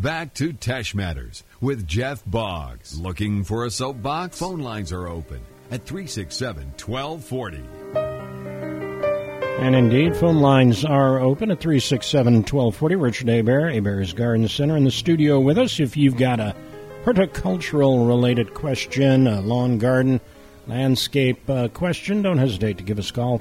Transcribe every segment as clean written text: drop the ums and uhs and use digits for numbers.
back to Tesh Matters with Jeff Boggs. Looking for a soapbox? Phone lines are open at 367-1240. And indeed, phone lines are open at 367-1240. Richard Hebert, Hebert's Garden Center, in the studio with us. If you've got a horticultural-related question, a lawn garden, landscape question, don't hesitate to give us a call,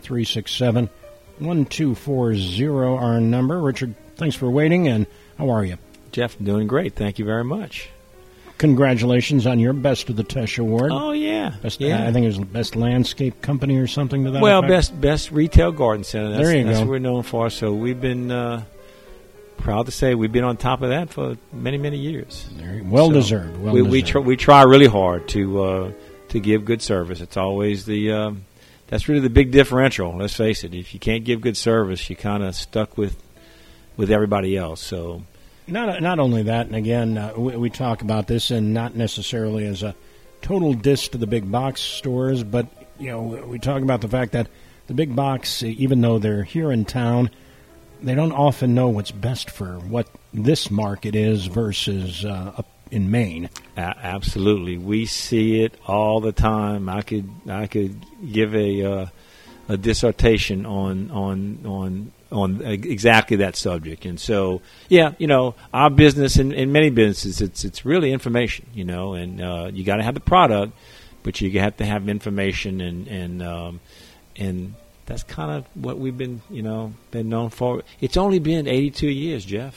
367-1240, our number. Richard, thanks for waiting, and how are you? Jeff, I'm doing great. Thank you very much. Congratulations on your Best of the Tesh Award. Oh, yeah. Best, yeah. I think it was Best Landscape Company or something to that Well, effect. best retail garden center. There you That's go. what we're known for. So we've been proud to say we've been on top of that for many, many years. Well deserved. We try really hard to give good service. It's always that's really the big differential. Let's face it. If you can't give good service, you're kind of stuck with everybody else. So not only that, and again, we talk about this, and not necessarily as a total diss to the big box stores, but we talk about the fact that the big box, even though they're here in town, they don't often know what's best for what this market is versus up in Maine. Absolutely, we see it all the time. I could give a dissertation on exactly that subject. And so, our business and many businesses, it's really information, and you got to have the product, but you have to have information, and that's kind of what we've been known for. It's only been 82 years, Jeff.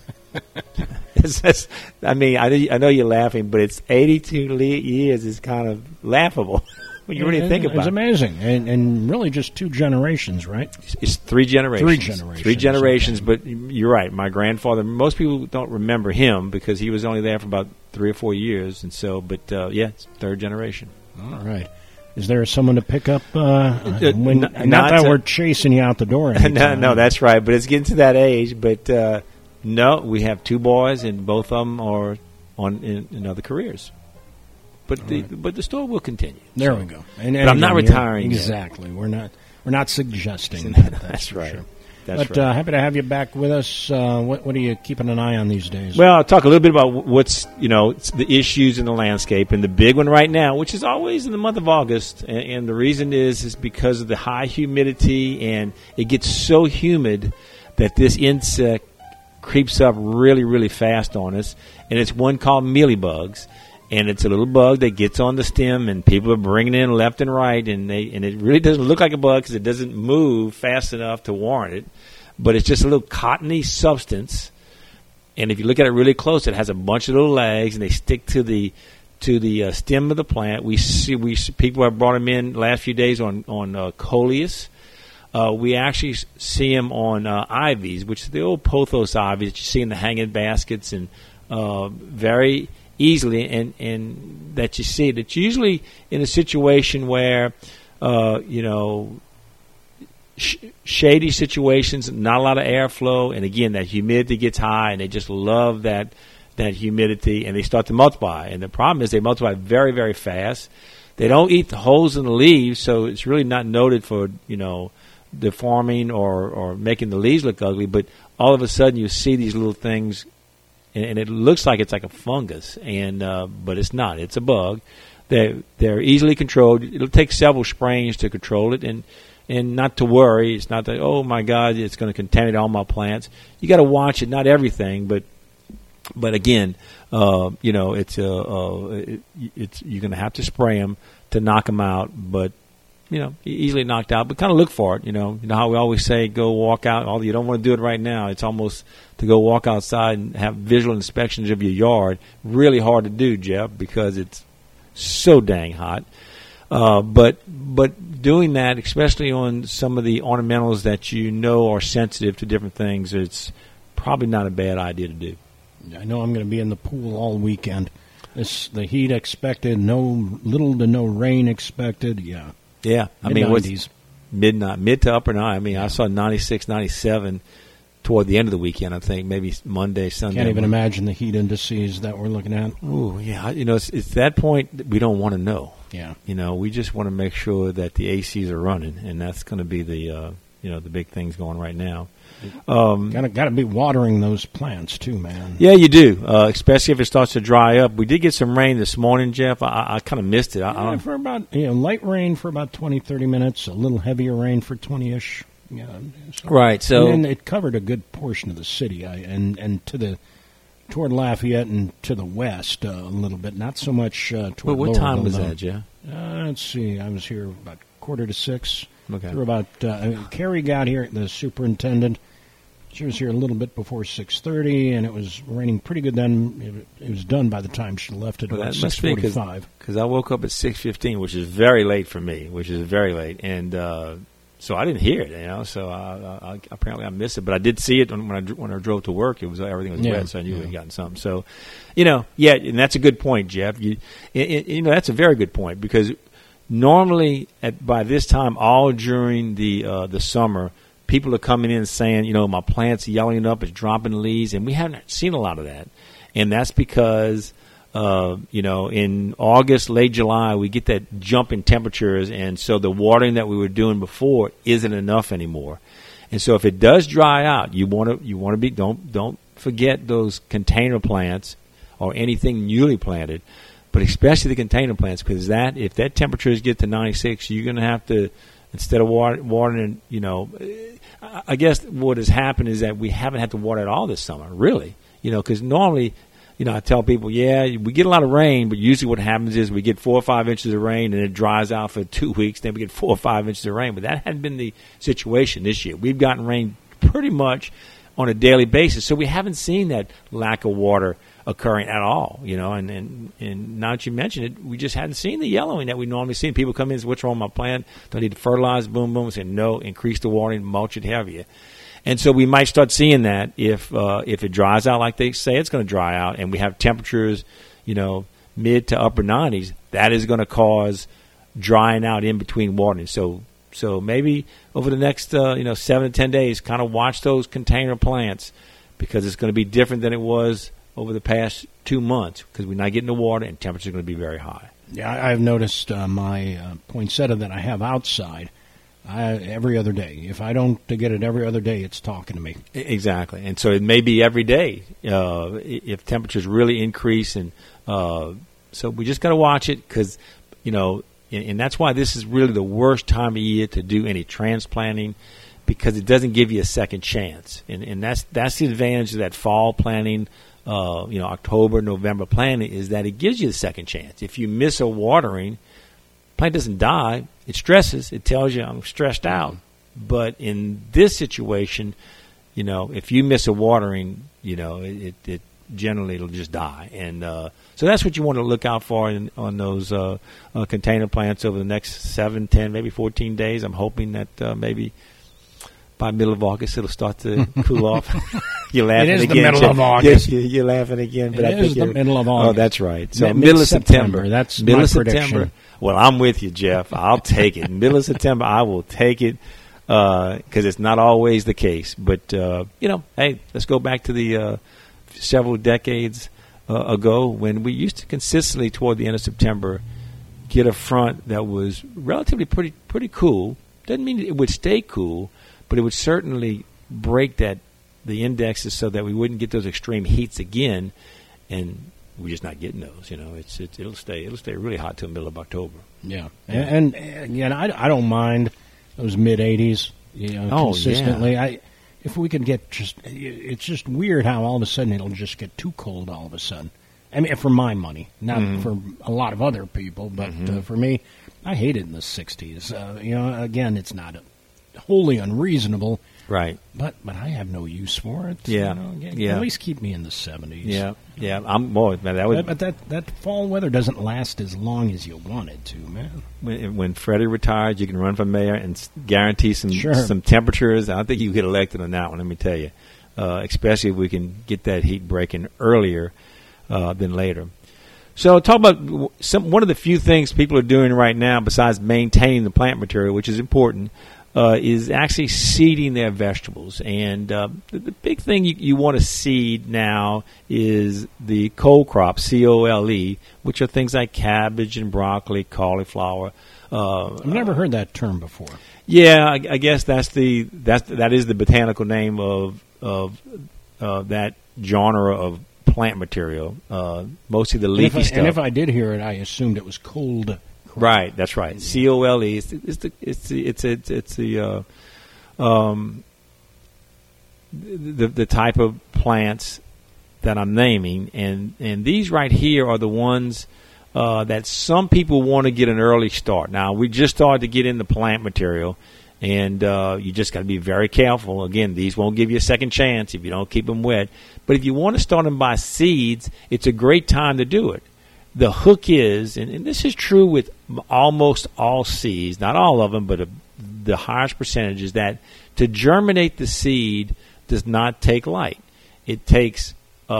I know you're laughing, but it's 82 years is kind of laughable when you really think about it. It's amazing. And really just 2 generations, right? It's 3 generations. 3 generations. But you're right. My grandfather, most people don't remember him because he was only there for about 3 or 4 years. And so, but it's 3rd generation. All right. Is there someone to pick up not that we're chasing you out the door? No, that's right. But it's getting to that age. But no, we have 2 boys, and both of them are in other careers. But the store will continue. There we go. And but I'm not retiring. Exactly. Yet. We're not suggesting that. That's right. Sure. But happy to have you back with us. What are you keeping an eye on these days? Well, I'll talk a little bit about what's the issues in the landscape, and the big one right now, which is always in the month of August, and the reason is because of the high humidity, and it gets so humid that this insect creeps up really, really fast on us, and it's one called mealybugs. And it's a little bug that gets on the stem, and people are bringing it in left and right, and it really doesn't look like a bug because it doesn't move fast enough to warrant it. But it's just a little cottony substance, and if you look at it really close, it has a bunch of little legs, and they stick to the stem of the plant. We see people have brought them in the last few days on coleus. We actually see them on ivies, which is the old pothos ivy that you see in the hanging baskets, and very easily, and that you see it. It's usually in a situation where, shady situations, not a lot of airflow, and again, that humidity gets high, and they just love that humidity, and they start to multiply. And the problem is they multiply very, very fast. They don't eat the holes in the leaves, so it's really not noted for, deforming or making the leaves look ugly, but all of a sudden you see these little things, and it looks like it's like a fungus, but it's not. It's a bug. They're easily controlled. It'll take several sprayings to control it, and not to worry. It's not that, oh my God, it's going to contaminate all my plants. You got to watch it. Not everything, but again, it's you're going to have to spray them to knock them out. But easily knocked out. But kind of look for it. You know how we always say, go walk out. Although you don't want to do it right now, it's almost to go walk outside and have visual inspections of your yard. Really hard to do, Jeff, because it's so dang hot. But doing that, especially on some of the ornamentals that are sensitive to different things, it's probably not a bad idea to do. I know I'm going to be in the pool all weekend. The heat expected, little to no rain expected. Yeah. Yeah. Mid-90s. Mid to upper 90s. I mean, I saw 96, 97 toward the end of the weekend, I think, maybe Monday, Sunday. Can't even imagine the heat indices that we're looking at. Oh, yeah. It's that point that we don't want to know. Yeah. We just want to make sure that the ACs are running, and that's going to be the big things going right now. Got to be watering those plants too, man. Yeah, you do, especially if it starts to dry up. We did get some rain this morning, Jeff. I kind of missed it. For about light rain for about 20, 30 minutes, a little heavier rain for 20-ish. Yeah, right. So and then it covered a good portion of the city, and toward Lafayette and to the west a little bit. Not so much toward. Well, what time was that, Jeff? Let's see. I was here about 5:45. Okay. Through about Carrie got here, the superintendent. She was here a little bit before 6:30, and it was raining pretty good then. It was done by the time she left at about 6:45. Because I woke up at 6:15, which is very late for me, and so I didn't hear it, So apparently I missed it, but I did see it when I drove to work. Everything was wet, so I knew we had gotten something. So, and that's a good point, Jeff. That's a very good point, because normally by this time, all during the summer, people are coming in saying, my plant's yelling up, it's dropping leaves, and we haven't seen a lot of that. And that's because, in August, late July, we get that jump in temperatures, and so the watering that we were doing before isn't enough anymore. And so if it does dry out, you want to be don't forget those container plants or anything newly planted, but especially the container plants, because if that temperatures get to 96, you're going to have to, instead of watering, I guess what has happened is that we haven't had to water at all this summer, really, because normally, I tell people, we get a lot of rain, but usually what happens is we get 4 or 5 inches of rain and it dries out for 2 weeks. Then we get 4 or 5 inches of rain, but that hadn't been the situation this year. We've gotten rain pretty much on a daily basis, so we haven't seen that lack of water occurring at all. And now that you mention it, we just hadn't seen the yellowing that we normally see. People come in and say, "What's wrong with my plant? Do I need to fertilize?" Boom, boom. Say, "No, increase the watering, mulch it heavier." And so we might start seeing that if it dries out like they say it's going to dry out, and we have temperatures, mid to upper 90s, that is going to cause drying out in between watering. So maybe over the next 7 to 10 days, kind of watch those container plants, because it's going to be different than it was over the past 2 months, because we're not getting the water and temperatures are going to be very high. Yeah, I've noticed my poinsettia that I have outside. Every other day. If I don't get it every other day, it's talking to me. Exactly. And so it may be every day if temperatures really increase. And so we just got to watch it, because, and that's why this is really the worst time of year to do any transplanting, because it doesn't give you a second chance. And that's the advantage of that fall planting, October, November planting, is that it gives you a second chance. If you miss a watering, plant doesn't die. It stresses. It tells you, I'm stressed out. But in this situation, if you miss a watering, it generally it'll just die. And so that's what you want to look out for on those container plants over the next 7, 10, maybe 14 days. I'm hoping that maybe by middle of August it'll start to cool off. You're laughing again. It is the middle of August. You're laughing again. But I think the middle of August. Oh, that's right. So middle of September. That's middle my of prediction. September. Well, I'm with you, Jeff. I'll take it. Middle of September, I will take it, because it's not always the case. But, hey, let's go back to the several decades ago when we used to consistently, toward the end of September, get a front that was relatively pretty cool. Doesn't mean it would stay cool, but it would certainly break the indexes so that we wouldn't get those extreme heats again, and we're just not getting those. It'll stay really hot till the middle of October. Yeah, and again, I don't mind those mid 80s. Consistently. Yeah. If we could get it's just weird how all of a sudden it'll just get too cold all of a sudden. I mean, for my money, not for a lot of other people, but for me, I hate it in the 60s. Again, it's not wholly unreasonable. Right. But I have no use for it. Yeah. At least keep me in the 70s. Yeah. That would. But that fall weather doesn't last as long as you want it to, man. When Freddie retires, you can run for mayor and guarantee some temperatures. I don't think you get elected on that one, let me tell you. Especially if we can get that heat breaking earlier than later. So talk about one of the few things people are doing right now besides maintaining the plant material, which is important, is actually seeding their vegetables. And the big thing you want to seed now is the cole crop, C-O-L-E, which are things like cabbage and broccoli, cauliflower, I've never heard that term before. Yeah, I guess that is the botanical name of that genre of plant material. Mostly the leafy stuff. And if I did hear it, I assumed it was cold. Right, that's right. COLE. It's the type of plants that I'm naming, and these right here are the ones that some people want to get an early start. Now, we just started to get into plant material, and you just got to be very careful. Again, these won't give you a second chance if you don't keep them wet. But if you want to start them by seeds, it's a great time to do it. The hook is, and this is true with almost all seeds, not all of them, but the highest percentage, is that to germinate the seed does not take light. It takes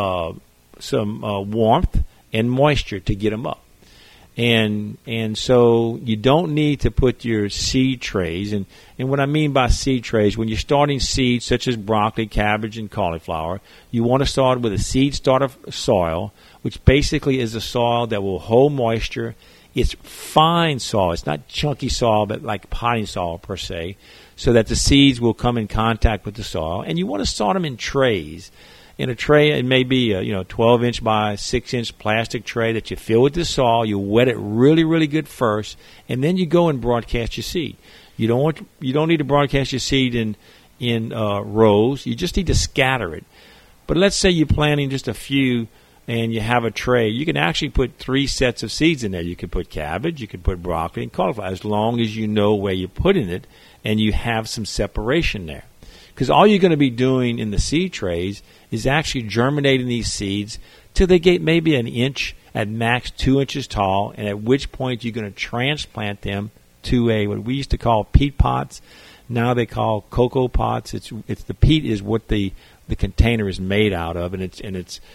some warmth and moisture to get them up. And so you don't need to put your seed trays, and what I mean by seed trays, when you're starting seeds such as broccoli, cabbage, and cauliflower, you want to start with a seed starter soil, which basically is a soil that will hold moisture. It's fine soil. It's not chunky soil, but like potting soil per se, so that the seeds will come in contact with the soil. And you want to start them in trays. In a tray, it may be a 12-inch by 6-inch plastic tray that you fill with the soil. You wet it really, really good first, and then you go and broadcast your seed. You don't need to broadcast your seed in rows. You just need to scatter it. But let's say you're planting just a few, and you have a tray. You can actually put 3 sets of seeds in there. You can put cabbage, you can put broccoli, and cauliflower, as long as you know where you're putting it and you have some separation there. Because all you're going to be doing in the seed trays is actually germinating these seeds till they get maybe an inch, at max 2 inches tall, and at which point you're going to transplant them to what we used to call peat pots. Now they call cocoa pots. It's the peat is what the container is made out of, and it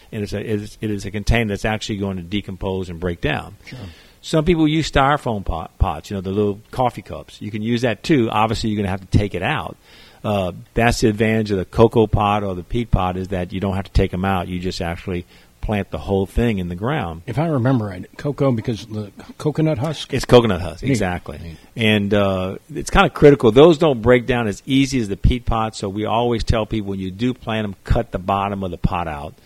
is a container that's actually going to decompose and break down. Sure. Some people use styrofoam pots, the little coffee cups. You can use that too. Obviously, you're going to have to take it out. That's the advantage of the cocoa pot or the peat pot, is that you don't have to take them out. You just actually plant the whole thing in the ground. If I remember right, cocoa, because the coconut husk? It's coconut husk, exactly. Neat. And it's kind of critical. Those don't break down as easy as the peat pot, so we always tell people when you do plant them, cut the bottom of the pot out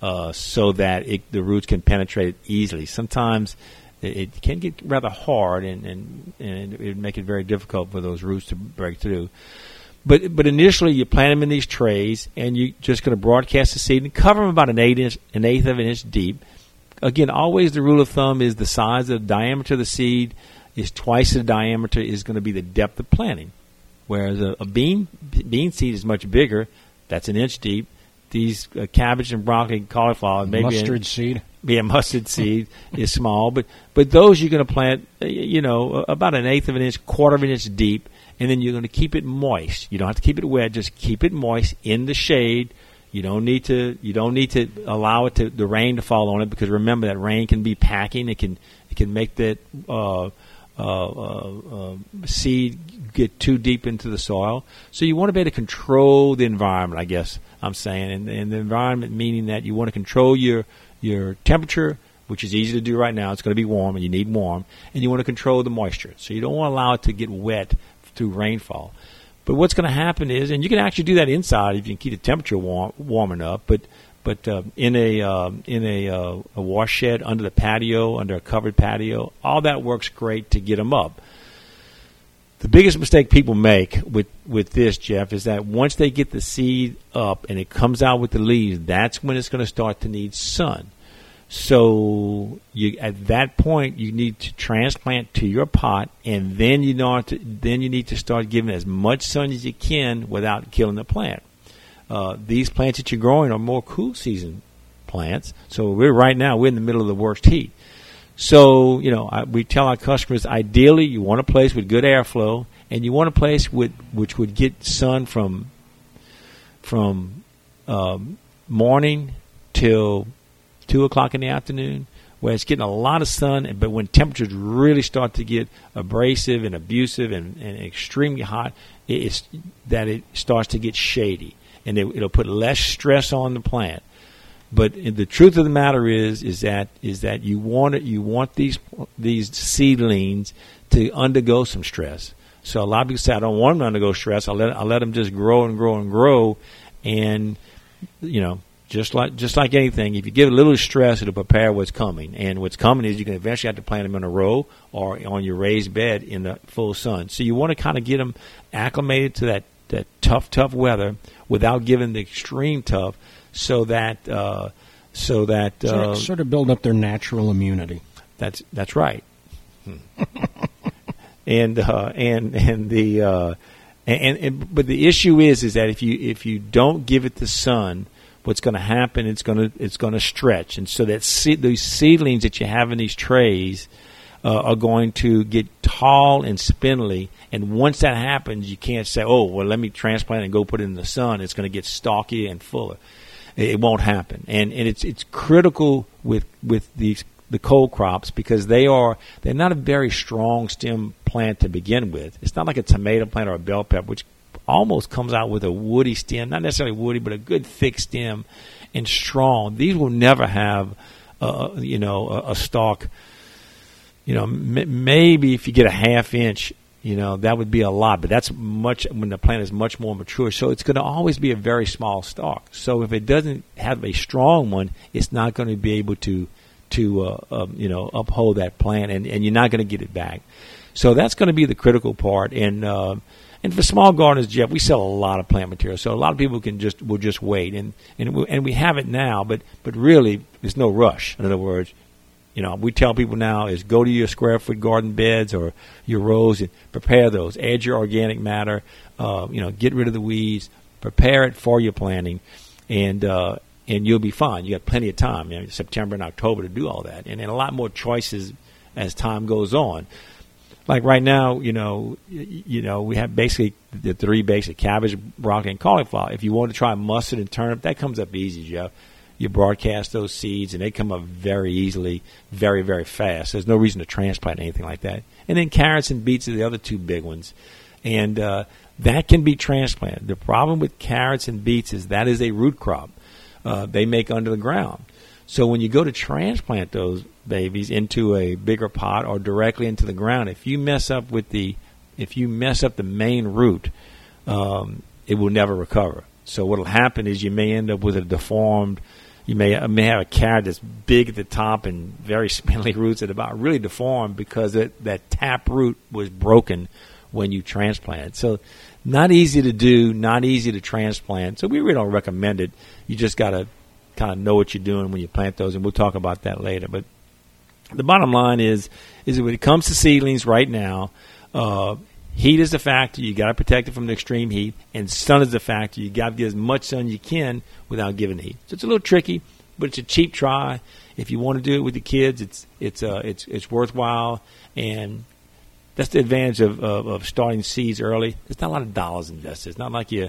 so that the roots can penetrate it easily. Sometimes it can get rather hard, and it would make it very difficult for those roots to break through. But initially, you plant them in these trays, and you're just going to broadcast the seed and cover them about an eighth of an inch deep. Again, always the rule of thumb is the size of the diameter of the seed is twice the diameter is going to be the depth of planting. Whereas a bean seed is much bigger. That's an inch deep. These cabbage and broccoli and cauliflower, maybe mustard seed. Yeah, mustard seed is small, but those you're going to plant, about an eighth of an inch, quarter of an inch deep. And then you're going to keep it moist. You don't have to keep it wet. Just keep it moist in the shade. You don't need to allow the rain to fall on it, because remember that rain can be packing. It can make that seed get too deep into the soil. So you want to be able to control the environment, I guess I'm saying, and the environment meaning that you want to control your temperature, which is easy to do right now. It's going to be warm, and you need warm, and you want to control the moisture. So you don't want to allow it to get wet through rainfall. But what's going to happen is, and you can actually do that inside if you can keep the temperature warm enough, but in a wash shed, under the patio, under a covered patio, all that works great to get them up. The biggest mistake people make with this, Jeff, is that once they get the seed up and it comes out with the leaves, that's when it's going to start to need sun. So at that point, you need to transplant to your pot, and then you need to start giving as much sun as you can without killing the plant. These plants that you're growing are more cool season plants. So we're in the middle of the worst heat. So we tell our customers, ideally you want a place with good airflow, and you want a place which would get sun from morning till 2 o'clock in the afternoon, where it's getting a lot of sun, but when temperatures really start to get abrasive and abusive and extremely hot, it starts to get shady, and it'll put less stress on the plant. But the truth of the matter is that you want these seedlings to undergo some stress. So a lot of people say, I don't want them to undergo stress. I'll let them just grow and grow and grow, and just like anything, if you give it a little stress, it'll prepare what's coming. And what's coming is you can eventually have to plant them in a row or on your raised bed in the full sun. So you want to kind of get them acclimated to that tough weather without giving the extreme tough, so that sort of build up their natural immunity. That's right. But the issue is that if you don't give it the sun, what's going to happen? It's going to stretch, and so these seedlings that you have in these trays are going to get tall and spindly. And once that happens, you can't say, "Oh, well, let me transplant and go put it in the sun." It's going to get stalky and fuller. It won't happen, and it's critical with the cold crops, because they're not a very strong stem plant to begin with. It's not like a tomato plant or a bell pepper, which almost comes out with a woody stem, not necessarily woody, but a good thick stem and strong. These will never have a stalk. Maybe if you get a half inch, that would be a lot, but that's much when the plant is much more mature. So it's going to always be a very small stalk. So if it doesn't have a strong one, it's not going to be able to uphold that plant, and you're not going to get it back. So that's going to be the critical part. And for small gardeners, Jeff, we sell a lot of plant material, so a lot of people will just wait, and we have it now, but really there's no rush. In other words, we tell people now is go to your square foot garden beds or your rows and prepare those. Add your organic matter, get rid of the weeds, prepare it for your planting, and you'll be fine. You got plenty of time, September and October, to do all that, and a lot more choices as time goes on. Like right now, we have basically the three basic: cabbage, broccoli, and cauliflower. If you want to try mustard and turnip, that comes up easy, Jeff. You broadcast those seeds, and they come up very easily, very, very fast. There's no reason to transplant anything like that. And then carrots and beets are the other two big ones, and that can be transplanted. The problem with carrots and beets is that is a root crop. They make under the ground. So when you go to transplant those babies into a bigger pot or directly into the ground, if you mess up the main root, it will never recover. So what will happen is you may end up with a deformed. You may have a carrot that's big at the top and very spindly roots at about really deformed because that tap root was broken when you transplant. So not easy to do, not easy to transplant. So we really don't recommend it. You just got to kind of know what you're doing when you plant those, and we'll talk about that later. But the bottom line is that when it comes to seedlings right now, heat is a factor. You got to protect it from the extreme heat, and sun is a factor. You got to get as much sun you can without giving heat. So it's a little tricky, but it's a cheap try. If you want to do it with the kids, it's worthwhile, and that's the advantage of starting seeds early. There's not a lot of dollars invested. It's not like you're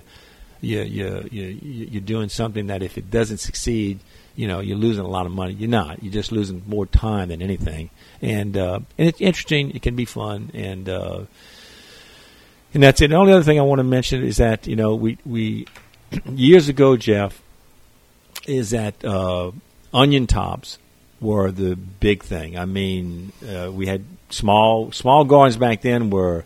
doing something that if it doesn't succeed, you're losing a lot of money. You're not. You're just losing more time than anything. And it's interesting. It can be fun. And that's it. The only other thing I want to mention is that, we years ago, Jeff, is that onion tops were the big thing. I mean, we had small gardens back then were,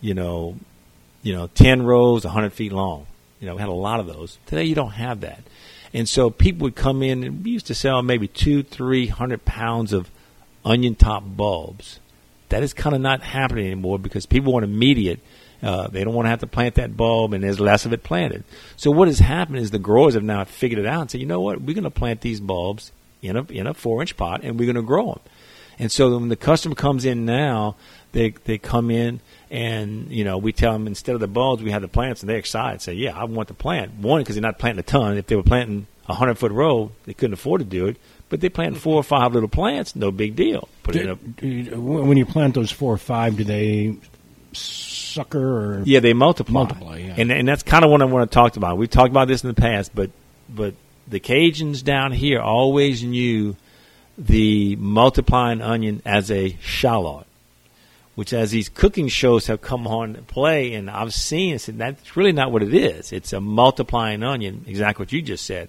10 rows, 100 feet long. We had a lot of those. Today you don't have that. And so people would come in, and we used to sell maybe 200-300 pounds of onion top bulbs. That is kind of not happening anymore because people want immediate. They don't want to have to plant that bulb, and there's less of it planted. So what has happened is the growers have now figured it out and said, you know what, we're going to plant these bulbs in a 4-inch pot, and we're going to grow them. And so when the customer comes in now, they come in, and we tell them instead of the bulbs, we have the plants, and they're excited. Say, yeah, I want to plant. One, because they're not planting a ton. If they were planting a 100-foot row, they couldn't afford to do it. But they plant 4 or 5 little plants, no big deal. When you plant those 4 or 5, do they sucker? Or yeah, they multiply. Yeah. And that's kind of what I want to talk about. We've talked about this in the past, but the Cajuns down here always knew the multiplying onion as a shallot, which as these cooking shows have come on to play, and I've seen it, and that's really not what it is. It's a multiplying onion, exactly what you just said.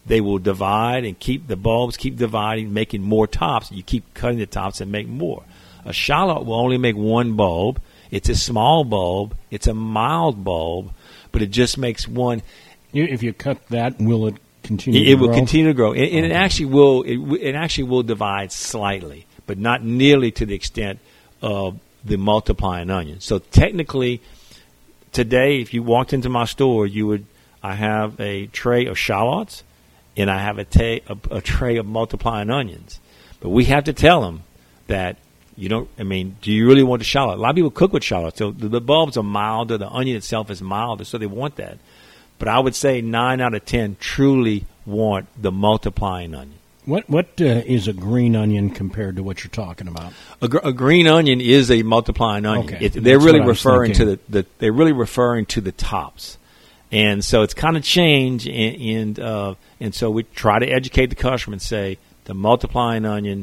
they will divide and keep the bulbs, keep dividing, making more tops. You keep cutting the tops and make more. A shallot will only make one bulb. It's a small bulb. It's a mild bulb, but it just makes one. If you cut that, will it continue? It will continue to grow, and it actually will. It actually will divide slightly, but not nearly to the extent of the multiplying onion. So technically, today, if you walked into my store, I have a tray of shallots, and I have a tray of multiplying onions. But we have to tell them that you don't. I mean, do you really want the shallot? A lot of people cook with shallots, so the bulbs are milder. The onion itself is milder, so they want that. But I would say 9 out of 10 truly want the multiplying onion. What is a green onion compared to what you're talking about? A green onion is a multiplying onion. Okay. They're really referring to they're really referring to the tops, and so it's kind of changed. And so we try to educate the customer and say the multiplying onion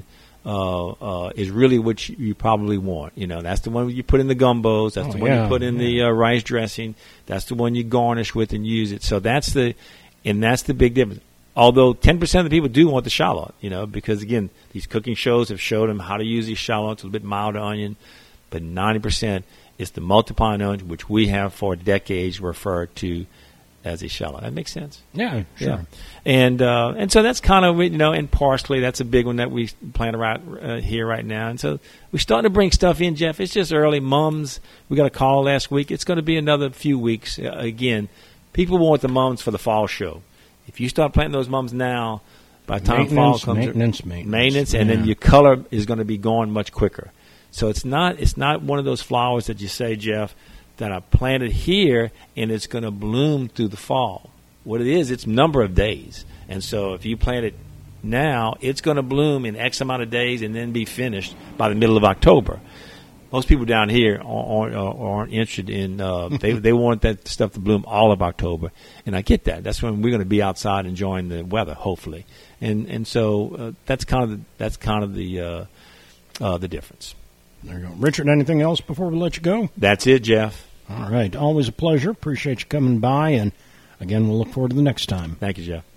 is really what you probably want. You know, that's the one you put in the gumbos. That's the one you put in the rice dressing. That's the one you garnish with and use it. So that's the big difference. Although 10% of the people do want the shallot, you know, because again, these cooking shows have showed them how to use these shallots, a little bit milder onion, but 90% is the multiplying onion, which we have for decades referred to as a shallot. That makes sense. Yeah, sure. Yeah. And so that's kind of, you know, and parsley, that's a big one that we plant around here right now. And so we're starting to bring stuff in, Jeff. It's just early. Mums, we got a call last week. It's going to be another few weeks. Again, people want the mums for the fall show. If you start planting those mums now, by the time fall comes, maintenance, and then your color is going to be gone much quicker. So it's not one of those flowers that you say, Jeff, that I planted here and it's going to bloom through the fall. What it is, it's number of days. And so if you plant it now, it's going to bloom in X amount of days and then be finished by the middle of October. Most people down here aren't interested in. They want that stuff to bloom all of October, and I get that. That's when we're going to be outside enjoying the weather, hopefully, and so that's kind of the difference. There you go, Richard. Anything else before we let you go? That's it, Jeff. All right, always a pleasure. Appreciate you coming by, and again, we'll look forward to the next time. Thank you, Jeff.